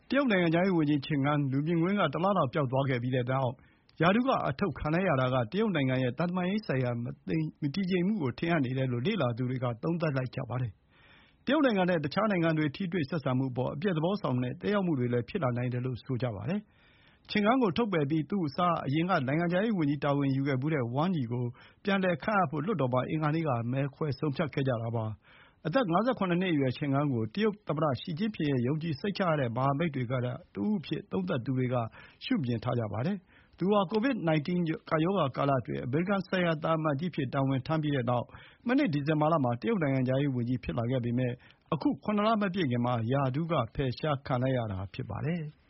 တရုတ်နိုင်ငံခြားရေးဝန်ကြီးချင်ဂန်းလူမြင်ကွင်းက တလလောက်ပျောက်သွားခဲ့ပြီးတဲ့နောက် ရာထူးကအထုတ်ခံလိုက်ရတာက တရုတ်နိုင်ငံရဲ့သံတမန်ရေးဆိုင်ရာမတည်ငြိမ်မှုကိုထင်ဟပ်နေတယ်လို့ လေ့လာသူတွေက သုံးသပ်လိုက်ကြပါတယ်။ တရုတ်နိုင်ငံနဲ့ အခြားနိုင်ငံတွေ ထိတွေ့ဆက်ဆံမှုအပေါ် အပျက်သဘောဆောင်တဲ့ သက်ရောက်မှုတွေလည်း ဖြစ်လာနိုင်တယ်လို့ ဆိုကြပါတယ်။ ချင်ဂန်းကိုထုတ်ပယ်ပြီး သူ့အစား အရင်က နိုင်ငံခြားရေးဝန်ကြီးတာဝန်ယူခဲ့ဖူးတဲ့ ဝမ်ယီကို ပြန်လည်ခန့်အပ်ဖို့ လွှတ်တော်မှာ အင်္ဂါနေ့က မဲခွဲဆုံးဖြတ်ခဲ့ကြတာပါ။ အသက် ၅၇ နှစ်အရွယ် ချင်ဂန်းကို တရုတ်သမ္မတရှီကျင့်ဖျင်ရဲ့ ယုံကြည်စိတ်ချရတဲ့မဟာမိတ်တွေထဲကတဦးအဖြစ် သုံးသပ်သူတွေက ရှုမြင်ထားကြပါတယ်။ သူဟာ COVID-19 ကပ်ရောဂါကာလအတွင်း အမေရိကန်ဆိုင်ရာ သံအမတ်ကြီးအဖြစ် တာဝန်ထမ်းပြီးတဲ့နောက် မနှစ် ဒီဇင်ဘာလမှာ တရုတ်နိုင်ငံခြားရေးဝန်ကြီးဖြစ်လာခဲ့ပေမဲ့ ခု ၇ လမပြည့်ခင်မှာ ရာထူးကဖယ်ရှားခံလိုက်ရတာဖြစ်ပါတယ်။